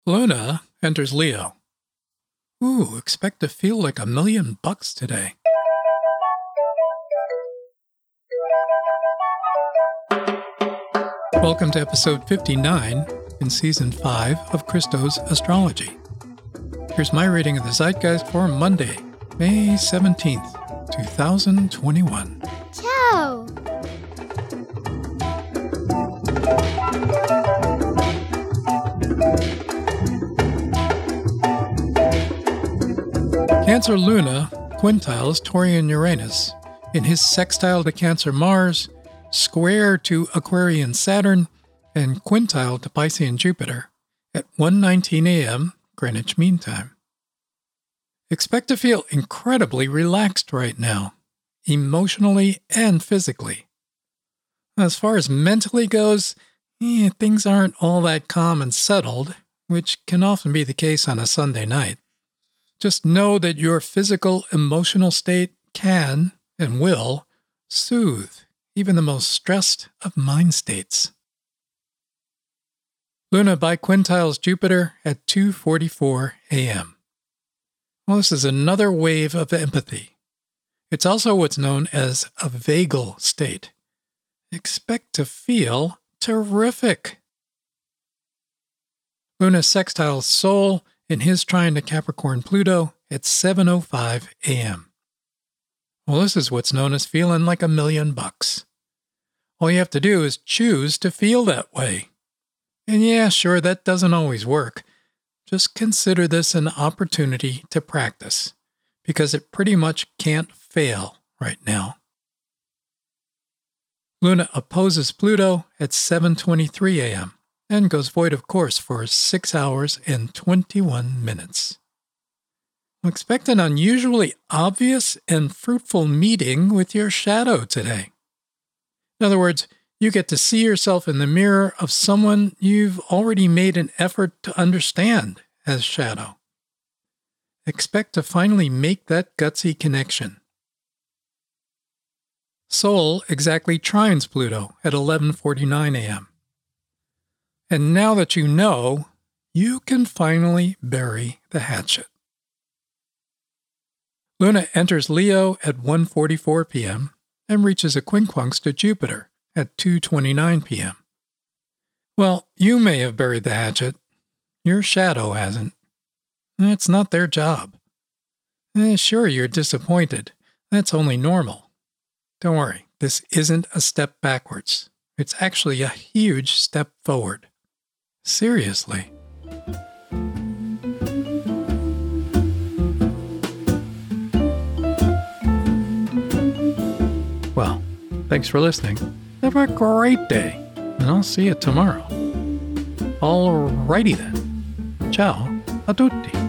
Luna enters Leo. Ooh, expect to feel like $1 million today. Welcome to episode 59 in season 5 of Christo's Astrology. Here's my reading of the Zeitgeist for Monday, May 17th, 2021. Ciao! Cancer Luna quintiles Taurian Uranus in his sextile to Cancer Mars, square to Aquarian Saturn, and quintile to Piscean Jupiter at 1:19 a.m. Greenwich Mean Time. Expect to feel incredibly relaxed right now, emotionally and physically. As far as mentally goes, things aren't all that calm and settled, which can often be the case on a Sunday night. Just know that your physical, emotional state can and will soothe even the most stressed of mind states. Luna biquintiles Jupiter at 2:44 a.m. Well, this is another wave of empathy. It's also what's known as a vagal state. Expect to feel terrific. Luna sextiles Sol in his trine to Capricorn Pluto at 7:05 a.m. Well, this is what's known as feeling like $1 million. All you have to do is choose to feel that way. And yeah, sure, that doesn't always work. Just consider this an opportunity to practice, because it pretty much can't fail right now. Luna opposes Pluto at 7:23 a.m. and goes void of course for 6 hours and 21 minutes. Expect an unusually obvious and fruitful meeting with your shadow today. In other words, you get to see yourself in the mirror of someone you've already made an effort to understand as shadow. Expect to finally make that gutsy connection. Sol exactly trines Pluto at 11:49 a.m. And now that you know, you can finally bury the hatchet. Luna enters Leo at 1:44 p.m. and reaches a quincunx to Jupiter at 2:29 p.m. Well, you may have buried the hatchet. Your shadow hasn't. It's not their job. Sure, you're disappointed. That's only normal. Don't worry, this isn't a step backwards. It's actually a huge step forward. Seriously. Well, thanks for listening. Have a great day, and I'll see you tomorrow. Alrighty then. Ciao a tutti.